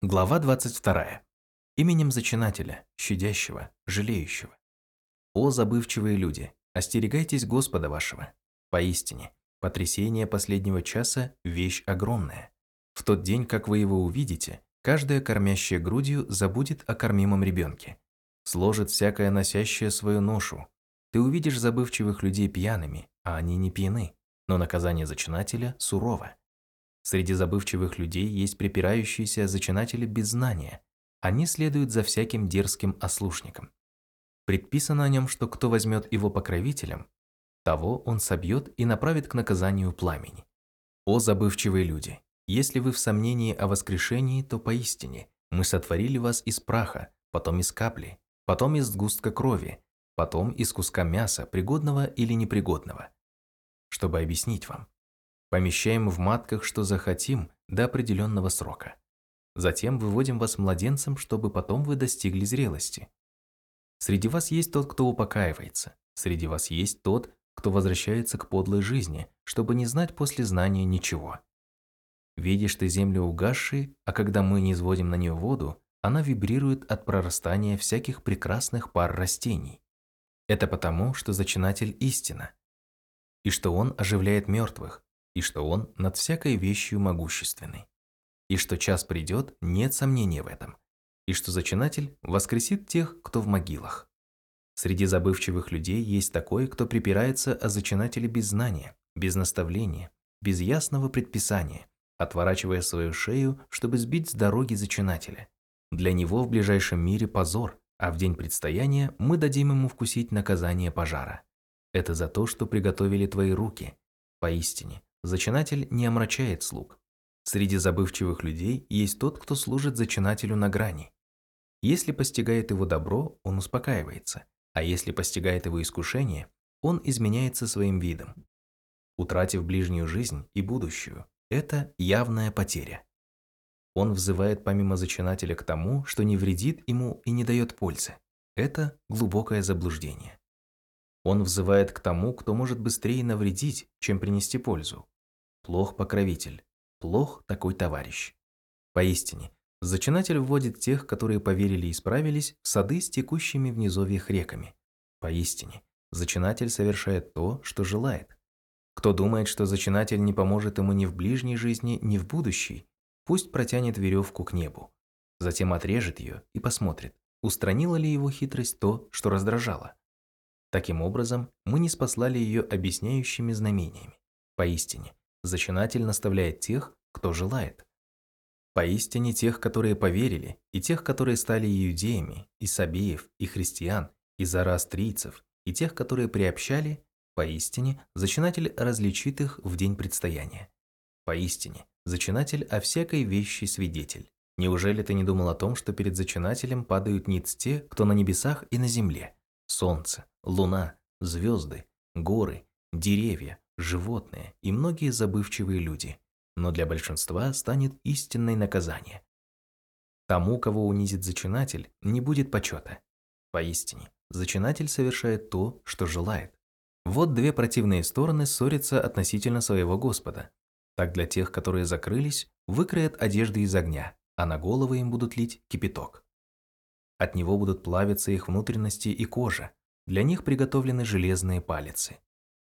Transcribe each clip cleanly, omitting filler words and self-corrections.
Глава 22. Именем Зачинателя, щадящего, жалеющего. О забывчивые люди, остерегайтесь Господа вашего. Поистине, потрясение последнего часа – вещь огромная. В тот день, как вы его увидите, каждая кормящая грудью забудет о кормимом ребенке. Сложит всякая носящая свою ношу. Ты увидишь забывчивых людей пьяными, а они не пьяны, но наказание Зачинателя сурово. Среди забывчивых людей есть препирающиеся зачинатели без знания. Они следуют за всяким дерзким ослушником. Предписано о нем, что кто возьмет его покровителем, того он собьет и направит к наказанию пламени. О забывчивые люди! Если вы в сомнении о воскрешении, то поистине мы сотворили вас из праха, потом из капли, потом из сгустка крови, потом из куска мяса, пригодного или непригодного. Чтобы объяснить вам. Помещаем в матках, что захотим, до определенного срока. Затем выводим вас младенцем, чтобы потом вы достигли зрелости. Среди вас есть тот, кто упокаивается. Среди вас есть тот, кто возвращается к подлой жизни, чтобы не знать после знания ничего. Видишь ты землю угасшей, а когда мы не изводим на нее воду, она вибрирует от прорастания всяких прекрасных пар растений. Это потому, что Зачинатель истина, и что Он оживляет мертвых, и что Он над всякой вещью могущественный, и что час придет, нет сомнения в этом, и что Зачинатель воскресит тех, кто в могилах. Среди забывчивых людей есть такой, кто припирается о Зачинателе без знания, без наставления, без ясного предписания, отворачивая свою шею, чтобы сбить с дороги Зачинателя. Для него в ближайшем мире позор, а в день предстояния мы дадим ему вкусить наказание пожара. Это за то, что приготовили твои руки. Поистине, Зачинатель не омрачает слуг. Среди забывчивых людей есть тот, кто служит Зачинателю на грани. Если постигает его добро, он успокаивается, а если постигает его искушение, он изменяется своим видом. Утратив ближнюю жизнь и будущую, это явная потеря. Он взывает помимо Зачинателя к тому, что не вредит ему и не дает пользы. Это глубокое заблуждение. Он взывает к тому, кто может быстрее навредить, чем принести пользу. Плох покровитель, плох такой товарищ. Поистине, Зачинатель вводит тех, которые поверили и исправились, в сады с текущими в низовьях реками. Поистине, Зачинатель совершает то, что желает. Кто думает, что Зачинатель не поможет ему ни в ближней жизни, ни в будущей, пусть протянет веревку к небу, затем отрежет ее и посмотрит, устранила ли его хитрость то, что раздражало. Таким образом, мы не спаслали ее объясняющими знамениями. Поистине, Зачинатель наставляет тех, кто желает. Поистине тех, которые поверили, и тех, которые стали иудеями, и сабеев, и христиан, и зороастрийцев, и тех, которые приобщали, поистине Зачинатель различит их в день предстояния. Поистине, Зачинатель о всякой вещи свидетель. Неужели ты не думал о том, что перед Зачинателем падают ниц те, кто на небесах и на земле? Солнце, луна, звезды, горы, деревья, животные и многие забывчивые люди. Но для большинства станет истинное наказание. Тому, кого унизит Зачинатель, не будет почета. Поистине, Зачинатель совершает то, что желает. Вот две противные стороны ссорятся относительно своего Господа. Так для тех, которые закрылись, выкроят одежды из огня, а на головы им будут лить кипяток. От него будут плавиться их внутренности и кожа, для них приготовлены железные палицы.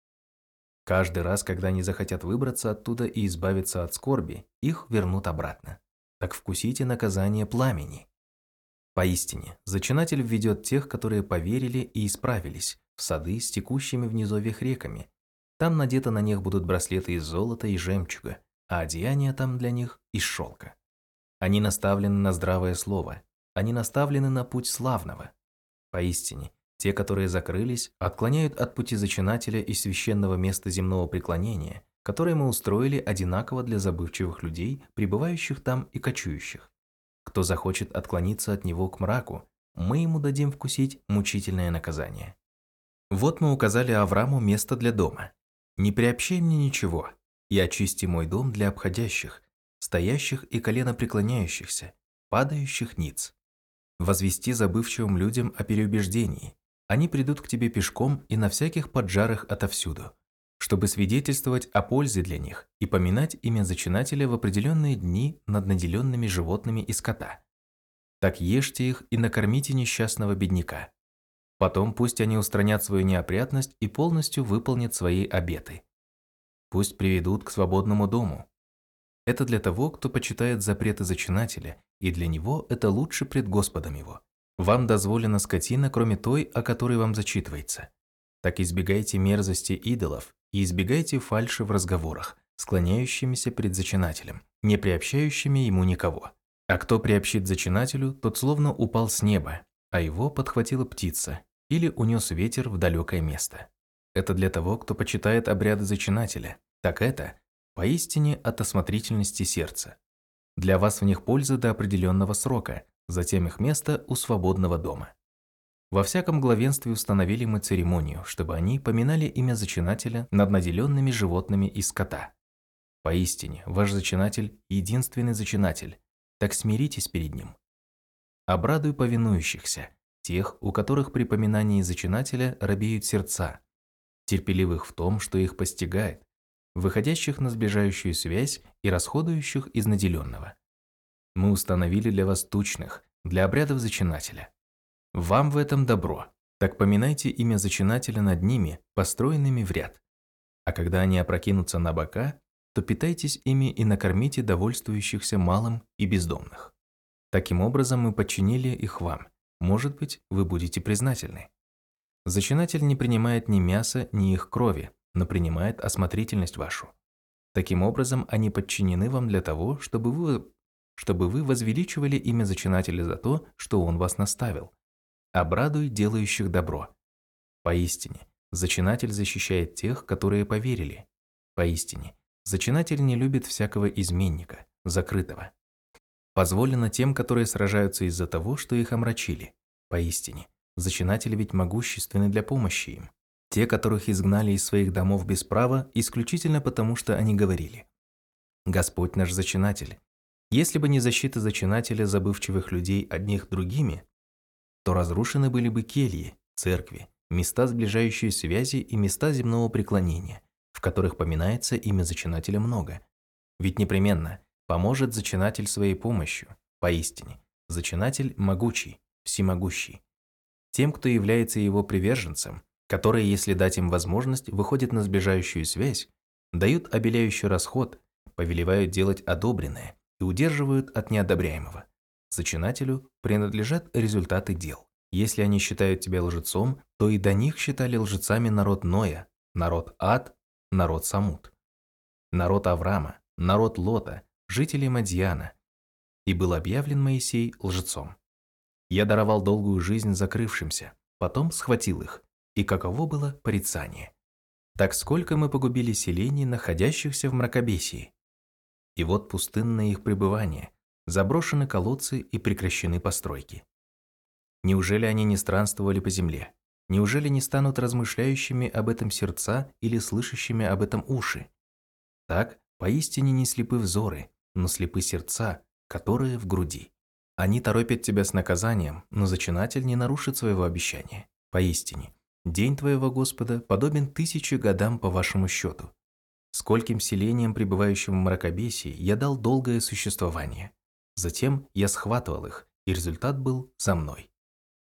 Каждый раз, когда они захотят выбраться оттуда и избавиться от скорби, их вернут обратно. Так вкусите наказание пламени. Поистине, Зачинатель введет тех, которые поверили и исправились, в сады с текущими в низовьях реками. Там надеты на них будут браслеты из золота и жемчуга, а одеяния там для них из шелка. Они наставлены на здравое слово, они наставлены на путь славного. Поистине, те, которые закрылись, отклоняют от пути Зачинателя и священного места земного преклонения, которое мы устроили одинаково для забывчивых людей, пребывающих там и кочующих. Кто захочет отклониться от него к мраку, мы ему дадим вкусить мучительное наказание. Вот мы указали Аврааму место для дома. Не приобщай мне ничего, и очисти мой дом для обходящих, стоящих и коленопреклоняющихся, падающих ниц. Возвести забывчивым людям о переубеждении. Они придут к тебе пешком и на всяких поджарах отовсюду, чтобы свидетельствовать о пользе для них и поминать имя Зачинателя в определенные дни над наделенными животными и скота. Так ешьте их и накормите несчастного бедняка. Потом пусть они устранят свою неопрятность и полностью выполнят свои обеты. Пусть приведут к свободному дому. Это для того, кто почитает запреты Зачинателя, и для него это лучше пред Господом его. Вам дозволена скотина, кроме той, о которой вам зачитывается. Так избегайте мерзости идолов и избегайте фальши в разговорах, склоняющимися пред Зачинателем, не приобщающими ему никого. А кто приобщит Зачинателю, тот словно упал с неба, а его подхватила птица или унес ветер в далекое место. Это для того, кто почитает обряды Зачинателя. Так это поистине от осмотрительности сердца. Для вас в них польза до определенного срока, затем их место у свободного дома. Во всяком главенстве установили мы церемонию, чтобы они поминали имя Зачинателя над наделенными животными и скота. Поистине, ваш Зачинатель – единственный Зачинатель, так смиритесь перед ним. Обрадуй повинующихся, тех, у которых при поминании Зачинателя робеют сердца, терпеливых в том, что их постигает, выходящих на сближающую связь и расходующих из наделенного. Мы установили для вас тучных, для обрядов Зачинателя. Вам в этом добро, так поминайте имя Зачинателя над ними, построенными в ряд. А когда они опрокинутся на бока, то питайтесь ими и накормите довольствующихся малым и бездомных. Таким образом мы подчинили их вам. Может быть, вы будете признательны. Зачинатель не принимает ни мяса, ни их крови, но принимает осмотрительность вашу. Таким образом, они подчинены вам для того, чтобы вы возвеличивали имя Зачинателя за то, что он вас наставил. Обрадуй делающих добро. Поистине, Зачинатель защищает тех, которые поверили. Поистине, Зачинатель не любит всякого изменника, закрытого. Позволено тем, которые сражаются из-за того, что их омрачили. Поистине, Зачинатель ведь могущественный для помощи им. Те, которых изгнали из своих домов без права, исключительно потому, что они говорили: «Господь наш Зачинатель». Если бы не защита Зачинателя забывчивых людей одних другими, то разрушены были бы кельи, церкви, места сближающей связи и места земного преклонения, в которых поминается имя Зачинателя много. Ведь непременно поможет Зачинатель своей помощью. Поистине, Зачинатель могучий, всемогущий. Тем, кто является его приверженцем, которые, если дать им возможность, выходят на сближающую связь, дают обеляющий расход, повелевают делать одобренное и удерживают от неодобряемого. Зачинателю принадлежат результаты дел. Если они считают тебя лжецом, то и до них считали лжецами народ Ноя, народ Ад, народ Самут, народ Авраама, народ Лота, жителей Мадьяна, и был объявлен Моисей лжецом. Я даровал долгую жизнь закрывшимся, потом схватил их, и каково было порицание. Так сколько мы погубили селений, находящихся в мракобесии. И вот пустынное их пребывание, заброшены колодцы и прекращены постройки. Неужели они не странствовали по земле? Неужели не станут размышляющими об этом сердца или слышащими об этом уши? Так, поистине не слепы взоры, но слепы сердца, которые в груди. Они торопят тебя с наказанием, но Зачинатель не нарушит своего обещания. Поистине, день твоего Господа подобен 1000 годам по вашему счету. Скольким селениям, пребывающим в мракобесии, я дал долгое существование. Затем я схватывал их, и результат был за мной.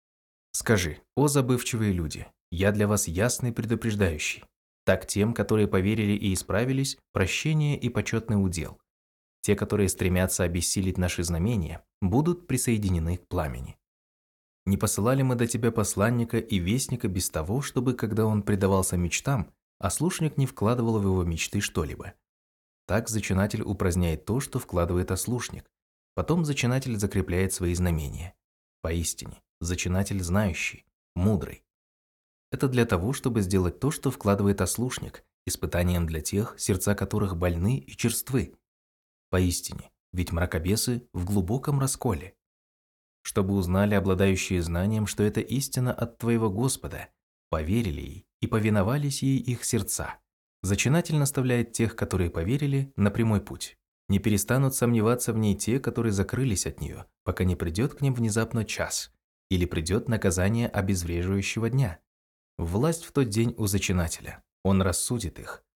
Скажи, о забывчивые люди, я для вас ясный предупреждающий. Так тем, которые поверили и исправились, прощение и почетный удел. Те, которые стремятся обессилить наши знамения, будут присоединены к пламени. Не посылали мы до тебя посланника и вестника без того, чтобы, когда он предавался мечтам, ослушник не вкладывал в его мечты что-либо. Так Зачинатель упраздняет то, что вкладывает ослушник. Потом Зачинатель закрепляет свои знамения. Поистине, Зачинатель знающий, мудрый. Это для того, чтобы сделать то, что вкладывает ослушник, испытанием для тех, сердца которых больны и черствы. Поистине, ведь мракобесы в глубоком расколе. Чтобы узнали обладающие знанием, что это истина от твоего Господа, поверили ей и повиновались ей их сердца. Зачинатель наставляет тех, которые поверили, на прямой путь. Не перестанут сомневаться в ней те, которые закрылись от нее, пока не придет к ним внезапно час, или придет наказание обезвреживающего дня. Власть в тот день у Зачинателя. Он рассудит их.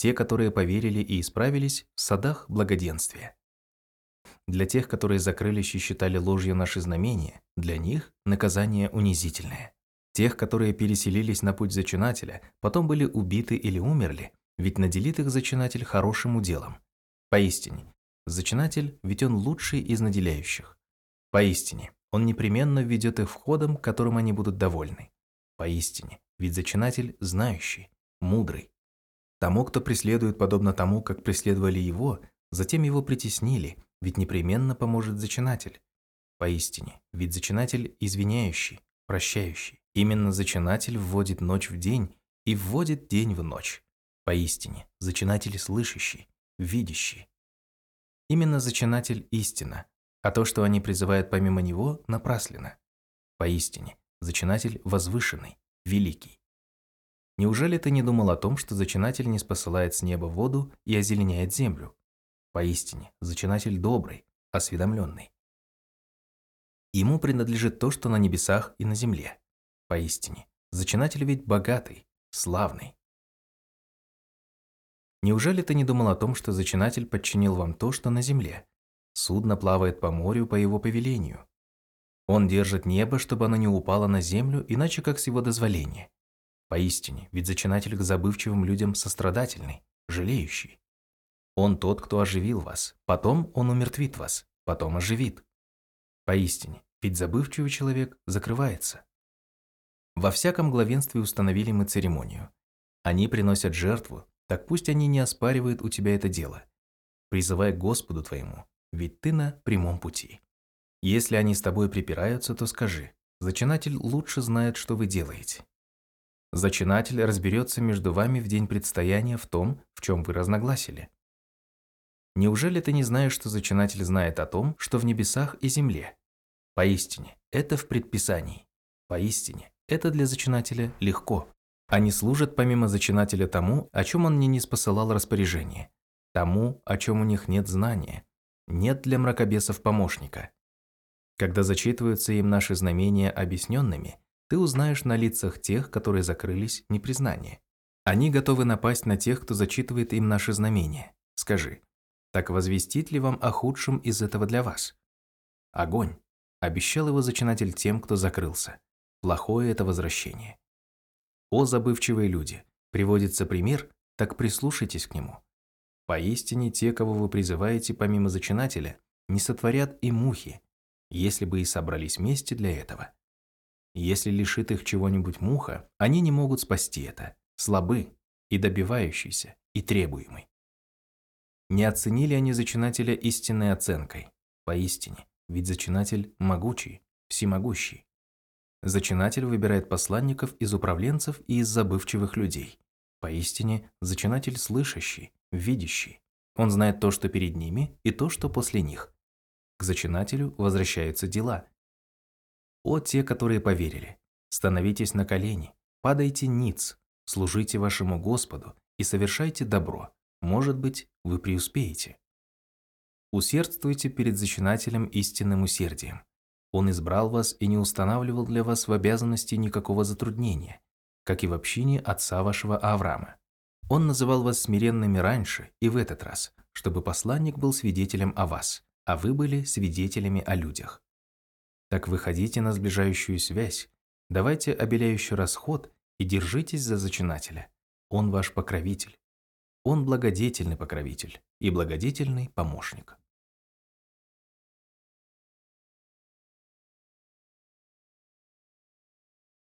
те, которые поверили и исправились в садах благоденствия. Для тех, которые закрылись и считали ложью наши знамения, для них наказание унизительное. Тех, которые переселились на путь зачинателя, потом были убиты или умерли, ведь наделит их зачинатель хорошим уделом. Поистине, зачинатель, ведь он лучший из наделяющих. Поистине, он непременно введет их входом, которым они будут довольны. Поистине, ведь зачинатель знающий, мудрый. Тому, кто преследует подобно тому, как преследовали его, затем его притеснили, ведь непременно поможет зачинатель. Поистине, ведь зачинатель извиняющий, прощающий. Именно зачинатель вводит ночь в день и вводит день в ночь. Поистине, зачинатель слышащий, видящий. Именно зачинатель истина, а то, что они призывают помимо него, напрасленно. Поистине, зачинатель возвышенный, великий. Неужели ты не думал о том, что зачинатель не спосылает с неба воду и озеленяет землю? Поистине, зачинатель добрый, осведомленный. Ему принадлежит то, что на небесах и на земле. Поистине, зачинатель ведь богатый, славный. Неужели ты не думал о том, что зачинатель подчинил вам то, что на земле? Судно плавает по морю по его повелению. Он держит небо, чтобы оно не упало на землю, иначе как с его дозволения. Поистине, ведь зачинатель к забывчивым людям сострадательный, жалеющий. Он тот, кто оживил вас, потом он умертвит вас, потом оживит. Поистине, ведь забывчивый человек закрывается. Во всяком главенстве установили мы церемонию. Они приносят жертву, так пусть они не оспаривают у тебя это дело. Призывай к Господу твоему, ведь ты на прямом пути. Если они с тобой припираются, то скажи, зачинатель лучше знает, что вы делаете. Зачинатель разберется между вами в день предстояния в том, в чем вы разногласили. Неужели ты не знаешь, что зачинатель знает о том, что в небесах и земле? Поистине, это в предписании. Поистине, это для зачинателя легко. Они служат помимо зачинателя тому, о чем он мне не спосылал распоряжение, тому, о чем у них нет знания, нет для мракобесов помощника. Когда зачитываются им наши знамения объясненными, ты узнаешь на лицах тех, которые закрылись, непризнание. Они готовы напасть на тех, кто зачитывает им наши знамения. Скажи, так возвестит ли вам о худшем из этого для вас? Огонь. Обещал его зачинатель тем, кто закрылся. Плохое это возвращение. О забывчивые люди, приводится пример, так прислушайтесь к нему. Поистине те, кого вы призываете помимо зачинателя, не сотворят и мухи, если бы и собрались вместе для этого. Если лишит их чего-нибудь муха, они не могут спасти это, слабы, и добивающийся, и требуемый. Не оценили они зачинателя истинной оценкой. Поистине, ведь зачинатель могучий, всемогущий. Зачинатель выбирает посланников из управленцев и из забывчивых людей. Поистине, зачинатель слышащий, видящий. Он знает то, что перед ними, и то, что после них. К зачинателю возвращаются дела. О те, которые поверили, становитесь на колени, падайте ниц, служите вашему Господу и совершайте добро. Может быть, вы преуспеете. Усердствуйте перед зачинателем истинным усердием. Он избрал вас и не устанавливал для вас в обязанности никакого затруднения, как и в общине отца вашего Авраама. Он называл вас смиренными раньше и в этот раз, чтобы посланник был свидетелем о вас, а вы были свидетелями о людях. Так выходите на сближающую связь, давайте обеляющий расход и держитесь за зачинателя. Он ваш покровитель. Он благодетельный покровитель и благодетельный помощник.